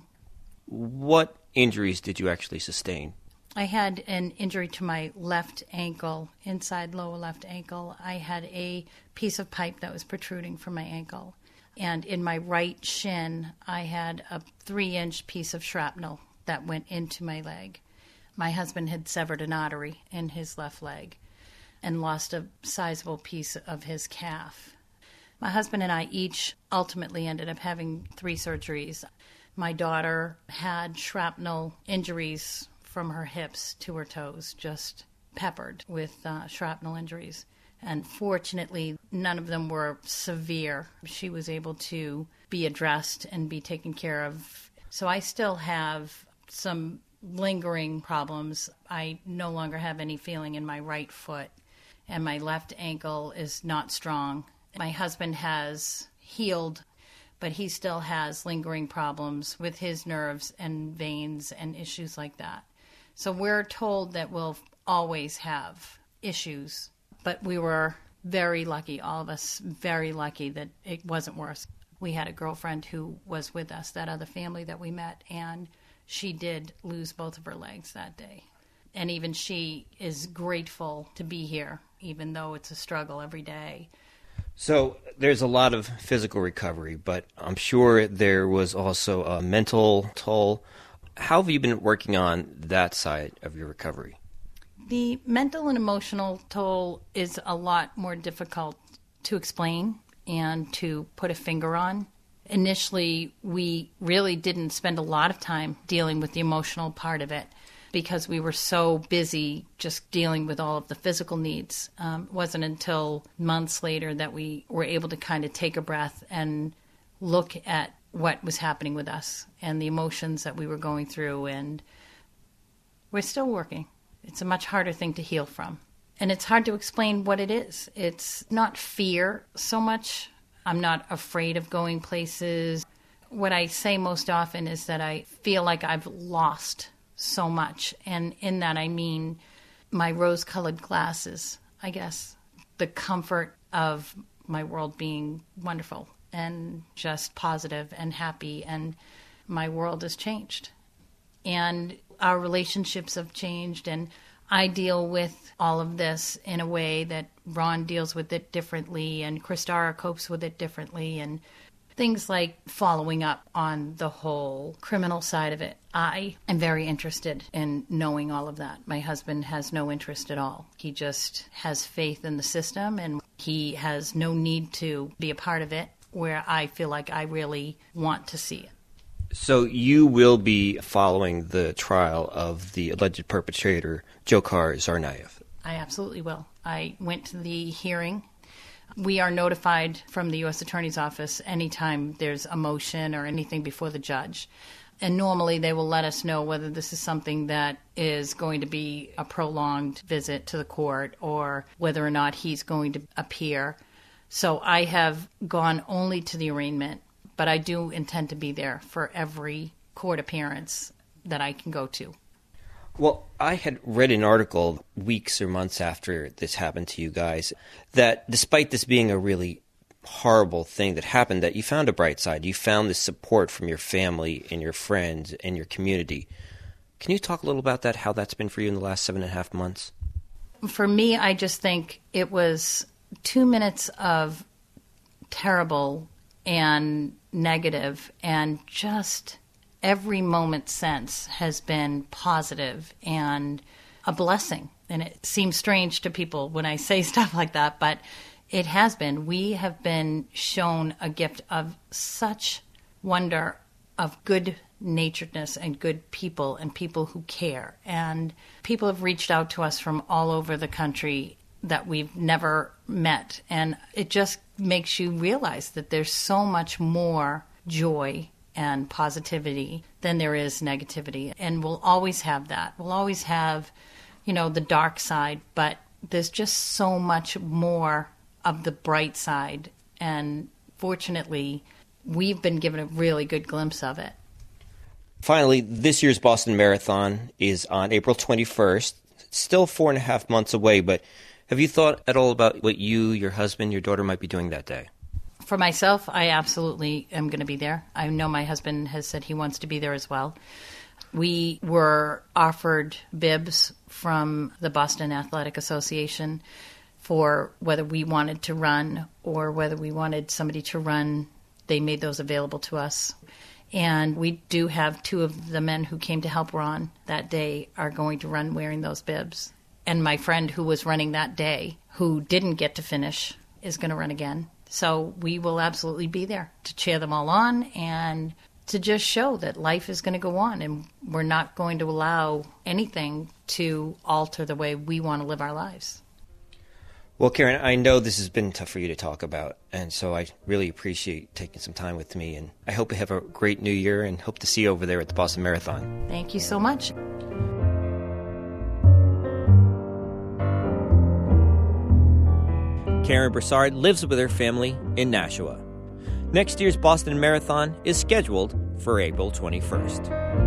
What injuries did you actually sustain? I had an injury to my left ankle, inside lower left ankle. I had a piece of pipe that was protruding from my ankle. And in my right shin, I had a three-inch piece of shrapnel that went into my leg. My husband had severed an artery in his left leg and lost a sizable piece of his calf. My husband and I each ultimately ended up having three surgeries. My daughter had shrapnel injuries from her hips to her toes, just peppered with uh, shrapnel injuries. And fortunately, none of them were severe. She was able to be addressed and be taken care of. So I still have some lingering problems. I no longer have any feeling in my right foot, and my left ankle is not strong. My husband has healed, but he still has lingering problems with his nerves and veins and issues like that. So we're told that we'll always have issues. But we were very lucky, all of us very lucky that it wasn't worse. We had a girlfriend who was with us, that other family that we met, and she did lose both of her legs that day. And even she is grateful to be here, even though it's a struggle every day. So there's a lot of physical recovery, but I'm sure there was also a mental toll. How have you been working on that side of your recovery? The mental and emotional toll is a lot more difficult to explain and to put a finger on. Initially, we really didn't spend a lot of time dealing with the emotional part of it because we were so busy just dealing with all of the physical needs. Um, it wasn't until months later that we were able to kind of take a breath and look at what was happening with us and the emotions that we were going through, and we're still working. It's a much harder thing to heal from. And it's hard to explain what it is. It's not fear so much. I'm not afraid of going places. What I say most often is that I feel like I've lost so much. And in that I mean my rose-colored glasses, I guess. The comfort of my world being wonderful and just positive and happy. And my world has changed. And our relationships have changed, and I deal with all of this in a way that Ron deals with it differently, and Christara copes with it differently, and things like following up on the whole criminal side of it. I am very interested in knowing all of that. My husband has no interest at all. He just has faith in the system, and he has no need to be a part of it, where I feel like I really want to see it. So you will be following the trial of the alleged perpetrator, Dzhokhar Tsarnaev. I absolutely will. I went to the hearing. We are notified from the U S Attorney's Office anytime there's a motion or anything before the judge. And normally they will let us know whether this is something that is going to be a prolonged visit to the court or whether or not he's going to appear. So I have gone only to the arraignment. But I do intend to be there for every court appearance that I can go to. Well, I had read an article weeks or months after this happened to you guys that despite this being a really horrible thing that happened, that you found a bright side. You found this support from your family and your friends and your community. Can you talk a little about that, how that's been for you in the last seven and a half months? For me, I just think it was two minutes of terrible and negative, and just every moment since has been positive and a blessing. And it seems strange to people when I say stuff like that, but it has been. We have been shown a gift of such wonder, of good naturedness and good people and people who care. And people have reached out to us from all over the country that we've never met. And it just makes you realize that there's so much more joy and positivity than there is negativity. And we'll always have that. We'll always have, you know, the dark side, but there's just so much more of the bright side. And fortunately, we've been given a really good glimpse of it. Finally, this year's Boston Marathon is on April twenty-first. It's still four and a half months away, but have you thought at all about what you, your husband, your daughter might be doing that day? For myself, I absolutely am going to be there. I know my husband has said he wants to be there as well. We were offered bibs from the Boston Athletic Association for whether we wanted to run or whether we wanted somebody to run. They made those available to us. And we do have two of the men who came to help Ron that day are going to run wearing those bibs. And my friend who was running that day, who didn't get to finish, is going to run again. So we will absolutely be there to cheer them all on and to just show that life is going to go on, and we're not going to allow anything to alter the way we want to live our lives. Well, Karen, I know this has been tough for you to talk about, and so I really appreciate taking some time with me, and I hope you have a great new year and hope to see you over there at the Boston Marathon. Thank you so much. Karen Broussard lives with her family in Nashua. Next year's Boston Marathon is scheduled for April twenty-first.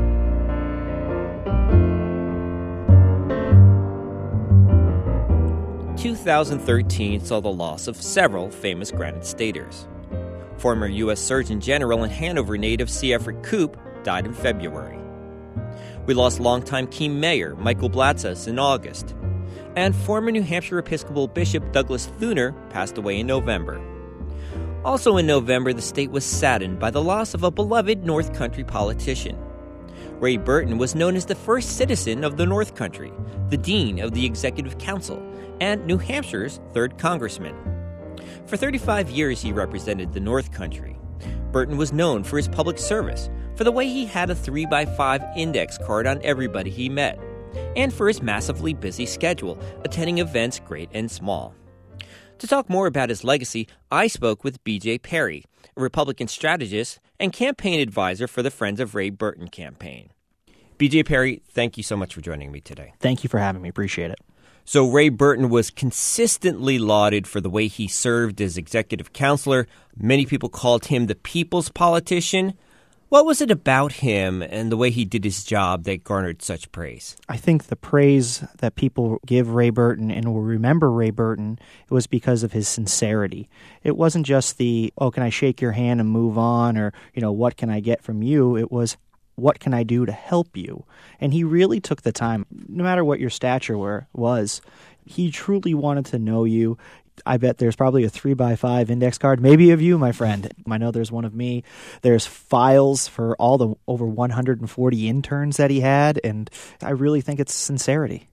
two thousand thirteen saw the loss of several famous Granite Staters. Former U S Surgeon General and Hanover native C. Everett Koop died in February. We lost longtime Keene Mayor Michael Blatzus in August. And former New Hampshire Episcopal Bishop Douglas Thuner passed away in November. Also in November, the state was saddened by the loss of a beloved North Country politician. Ray Burton was known as the first citizen of the North Country, the dean of the Executive Council, and New Hampshire's third congressman. For thirty-five years, he represented the North Country. Burton was known for his public service, for the way he had a three by five index card on everybody he met, and for his massively busy schedule, attending events great and small. To talk more about his legacy, I spoke with B J Perry, a Republican strategist and campaign advisor for the Friends of Ray Burton campaign. B J Perry, thank you so much for joining me today. Thank you for having me. Appreciate it. So Ray Burton was consistently lauded for the way he served as executive counselor. Many people called him the people's politician. What was it about him and the way he did his job that garnered such praise? I think the praise that people give Ray Burton and will remember Ray Burton, it was because of his sincerity. It wasn't just the, oh, can I shake your hand and move on, or, you know, what can I get from you? It was, what can I do to help you? And he really took the time, no matter what your stature were, was, he truly wanted to know you. I bet there's probably a three by five index card, maybe of you, my friend. I know there's one of me. There's files for all the over one hundred forty interns that he had, and I really think it's sincerity.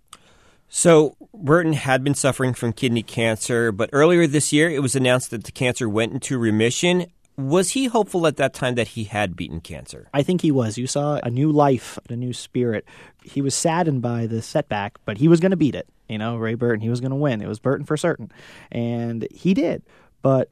So Burton had been suffering from kidney cancer, but earlier this year it was announced that the cancer went into remission. Was he hopeful at that time that he had beaten cancer? I think he was. You saw a new life, a new spirit. He was saddened by the setback, but he was going to beat it. You know, Ray Burton, he was going to win. It was Burton for certain. And he did. But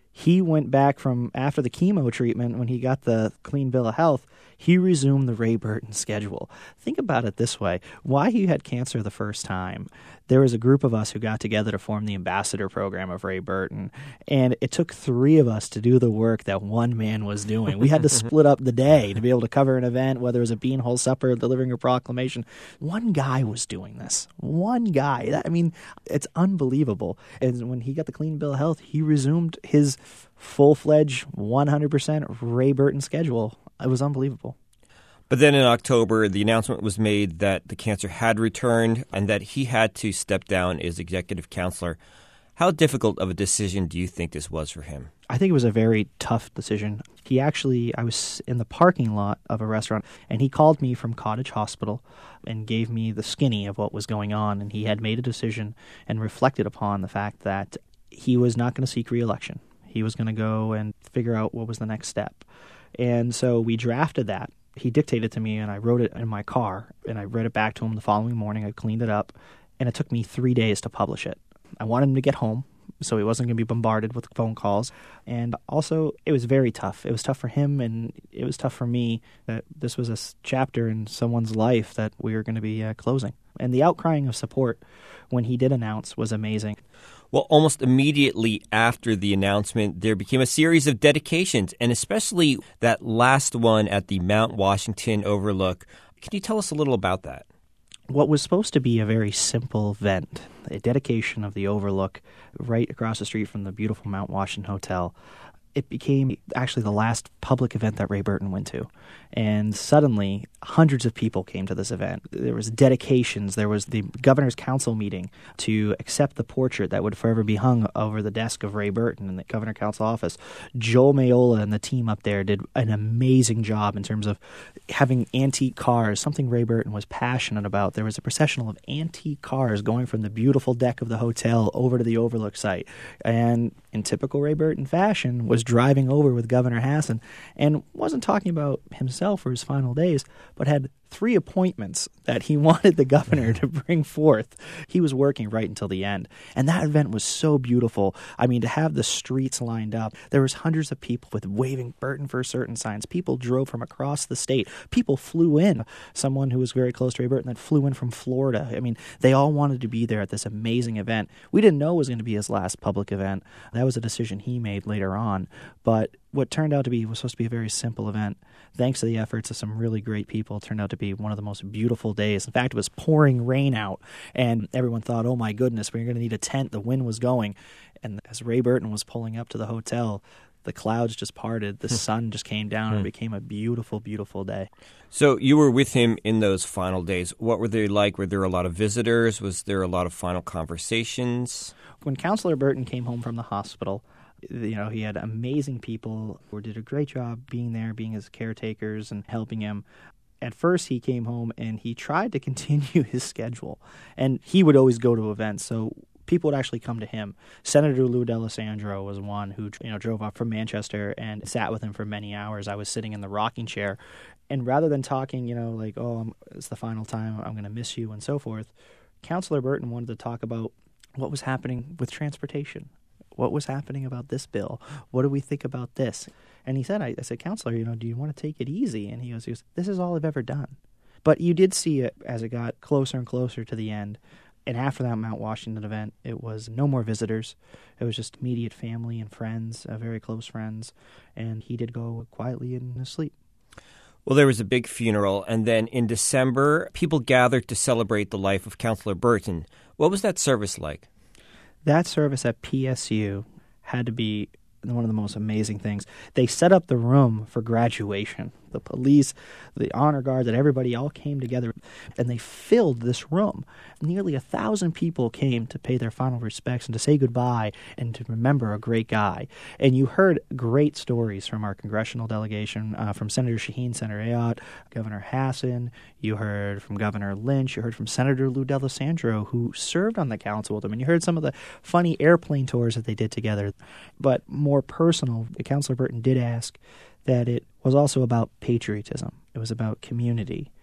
He went back from after the chemo treatment, when he got the clean bill of health, he resumed the Ray Burton schedule. Think about it this way. Why he had cancer the first time, there was a group of us who got together to form the ambassador program of Ray Burton, and it took three of us to do the work that one man was doing. We had to split up the day to be able to cover an event, whether it was a beanhole supper, delivering a proclamation. One guy was doing this. One guy. That, I mean, it's unbelievable. And when he got the clean bill of health, he resumed his full-fledged one hundred percent Ray Burton schedule. It was unbelievable. But then in October, the announcement was made that the cancer had returned and that he had to step down as executive counselor. How difficult of a decision do you think this was for him? I think it was a very tough decision. He actually, I was in the parking lot of a restaurant, and he called me from Cottage Hospital and gave me the skinny of what was going on. And he had made a decision and reflected upon the fact that he was not going to seek re-election. He was going to go and figure out what was the next step. And so we drafted that. He dictated to me, and I wrote it in my car, and I read it back to him the following morning. I cleaned it up, and it took me three days to publish it. I wanted him to get home, so he wasn't going to be bombarded with phone calls. And also, it was very tough. It was tough for him, and it was tough for me that this was a chapter in someone's life that we were going to be uh, closing. And the outcrying of support when he did announce was amazing. Well, almost immediately after the announcement, there became a series of dedications, and especially that last one at the Mount Washington Overlook. Can you tell us a little about that? What was supposed to be a very simple event, a dedication of the Overlook right across the street from the beautiful Mount Washington Hotel, it became actually the last public event that Ray Burton went to. And suddenly, hundreds of people came to this event. There was dedications. There was the governor's council meeting to accept the portrait that would forever be hung over the desk of Ray Burton in the governor council office. Joel Mayola and the team up there did an amazing job in terms of having antique cars, something Ray Burton was passionate about. There was a processional of antique cars going from the beautiful deck of the hotel over to the Overlook site. And in typical Ray Burton fashion, was driving over with Governor Hassan and wasn't talking about himself for his final days, but had three appointments that he wanted the governor to bring forth. He was working right until the end. And that event was so beautiful. I mean, to have the streets lined up, there was hundreds of people with waving Burton for certain signs. People drove from across the state. People flew in. Someone who was very close to Ray Burton that flew in from Florida. I mean, they all wanted to be there at this amazing event. We didn't know it was going to be his last public event. That was a decision he made later on. But what turned out to be was supposed to be a very simple event. Thanks to the efforts of some really great people, it turned out to be one of the most beautiful days. In fact, it was pouring rain out, and everyone thought, oh my goodness, we're going to need a tent. The wind was going. And as Ray Burton was pulling up to the hotel, the clouds just parted, the sun just came down, and it became a beautiful, beautiful day. So you were with him in those final days. What were they like? Were there a lot of visitors? Was there a lot of final conversations? When Councilor Burton came home from the hospital, you know, he had amazing people who did a great job being there, being his caretakers and helping him. At first, he came home and he tried to continue his schedule. And he would always go to events, so people would actually come to him. Senator Lou D'Alessandro was one who, you know, drove up from Manchester and sat with him for many hours. I was sitting in the rocking chair. And rather than talking, you know, like, oh, it's the final time, I'm going to miss you and so forth, Councilor Burton wanted to talk about what was happening with transportation. What was happening about this bill? What do we think about this? And he said, I, I said, Counselor, you know, do you want to take it easy? And he goes, he goes, this is all I've ever done. But you did see it as it got closer and closer to the end. And after that Mount Washington event, it was no more visitors. It was just immediate family and friends, uh, very close friends. And he did go quietly in his sleep. Well, there was a big funeral, and then in December, people gathered to celebrate the life of Councilor Burton. What was that service like? That service at P S U had to be one of the most amazing things. They set up the room for graduation. The police, the honor guard, that everybody all came together, and they filled this room. Nearly a thousand people came to pay their final respects and to say goodbye and to remember a great guy. And you heard great stories from our congressional delegation, uh, from Senator Shaheen, Senator Ayotte, Governor Hassan. You heard from Governor Lynch. You heard from Senator Lou D'Alessandro, who served on the council with him. And you heard some of the funny airplane tours that they did together. But more personal, Councilor Burton did ask that it was also about patriotism. It was about community.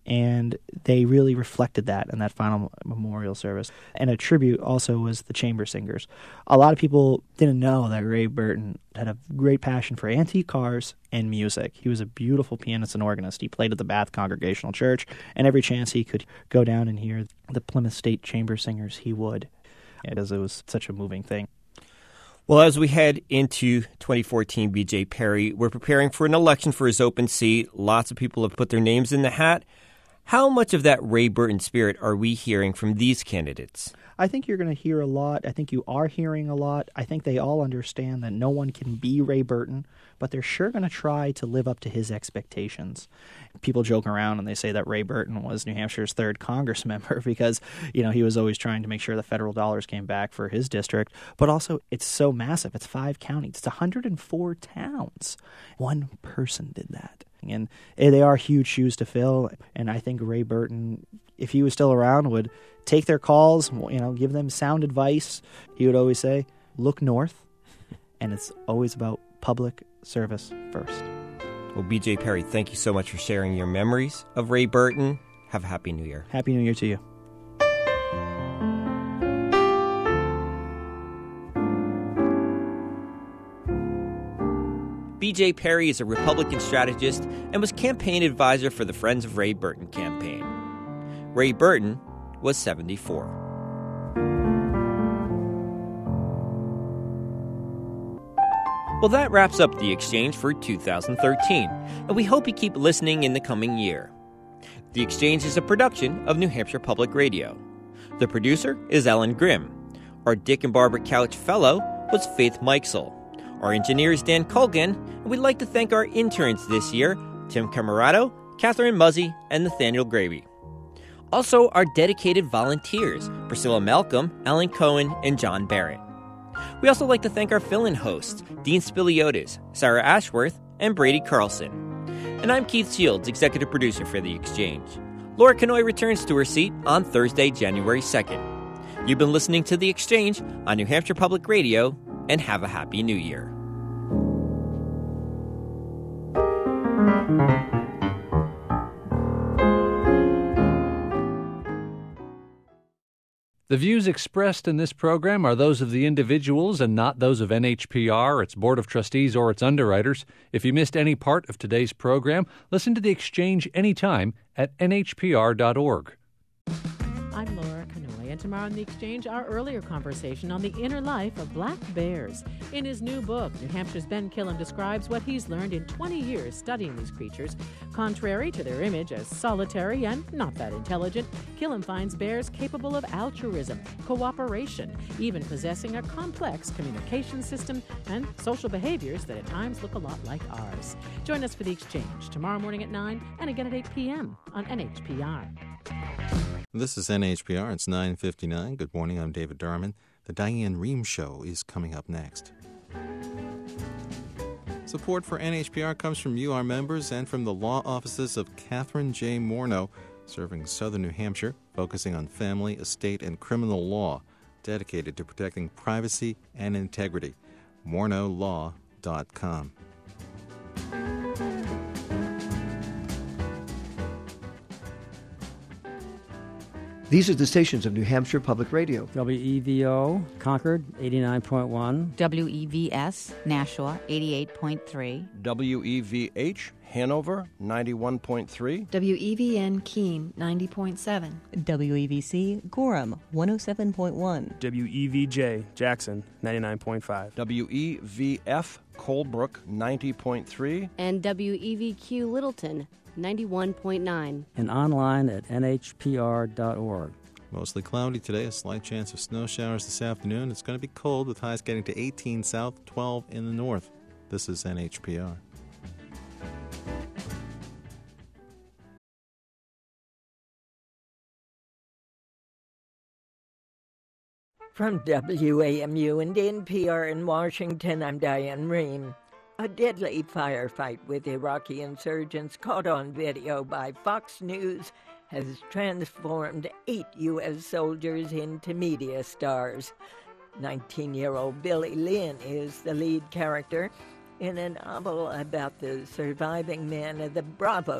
And they really reflected that in that final memorial service. And a tribute also was the chamber singers. A lot of people didn't know that Ray Burton had a great passion for antique cars and music. He was a beautiful pianist and organist. He played at the Bath Congregational Church, and every chance he could go down and hear the Plymouth State Chamber Singers, he would, because it was such a moving thing. Well, as we head into twenty fourteen, B J Perry, we're preparing for an election for his open seat. Lots of people have put their names in the hat. How much of that Ray Burton spirit are we hearing from these candidates? I think you're going to hear a lot. I think you are hearing a lot. I think they all understand that no one can be Ray Burton, but they're sure going to try to live up to his expectations. People joke around and they say that Ray Burton was New Hampshire's third Congress member because, you know, he was always trying to make sure the federal dollars came back for his district. But also, it's so massive. It's five counties. It's one hundred four towns. One person did that. And they are huge shoes to fill. And I think Ray Burton, if he was still around, would take their calls, you know, give them sound advice. He would always say, look north. And it's always about public service first. Well, B J Perry, thank you so much for sharing your memories of Ray Burton. Have a Happy New Year. Happy New Year to you. B J Perry is a Republican strategist and was campaign advisor for the Friends of Ray Burton campaign. Ray Burton was seventy-four. Well, that wraps up The Exchange for two thousand thirteen, and we hope you keep listening in the coming year. The Exchange is a production of New Hampshire Public Radio. The producer is Ellen Grimm. Our Dick and Barbara Couch Fellow was Faith Mikesell. Our engineer is Dan Colgan, and we'd like to thank our interns this year, Tim Camarado, Catherine Muzzy, and Nathaniel Gravy. Also, our dedicated volunteers, Priscilla Malcolm, Alan Cohen, and John Barrett. We also like to thank our fill-in hosts, Dean Spiliotis, Sarah Ashworth, and Brady Carlson. And I'm Keith Shields, executive producer for The Exchange. Laura Kanoy returns to her seat on Thursday, January second. You've been listening to The Exchange on New Hampshire Public Radio, and have a Happy New Year. The views expressed in this program are those of the individuals and not those of N H P R, its Board of Trustees, or its underwriters. If you missed any part of today's program, listen to The Exchange anytime at N H P R dot org. I'm Laura Kanoy, and tomorrow in The Exchange, our earlier conversation on the inner life of black bears. In his new book, New Hampshire's Ben Killam describes what he's learned in twenty years studying these creatures. Contrary to their image as solitary and not that intelligent, Killam finds bears capable of altruism, cooperation, even possessing a complex communication system and social behaviors that at times look a lot like ours. Join us for The Exchange tomorrow morning at nine and again at eight p.m. on N H P R. This is N H P R. It's nine fifty-nine. Good morning. I'm David Darman. The Diane Rehm Show is coming up next. Support for N H P R comes from you, our members, and from the law offices of Catherine J. Morneau, serving southern New Hampshire, focusing on family, estate, and criminal law, dedicated to protecting privacy and integrity. morneau law dot com. These are the stations of New Hampshire Public Radio. W E V O, Concord, eighty-nine point one. W E V S, Nashua, eighty-eight point three. W E V H, Hanover, ninety-one point three. W E V N, Keene, ninety point seven. W E V C, Gorham, one oh seven point one. W E V J, Jackson, ninety-nine point five. W E V F, Colebrook, ninety point three. And W E V Q, Littleton, ninety-one point nine. And online at N H P R dot org. Mostly cloudy today, a slight chance of snow showers this afternoon. It's going to be cold with highs getting to eighteen south, twelve in the north. This is N H P R. From W A M U and N P R in Washington, I'm Diane Rehm. A deadly firefight with Iraqi insurgents caught on video by Fox News has transformed eight U S soldiers into media stars. nineteen-year-old Billy Lynn is the lead character in a novel about the surviving men of the Bravo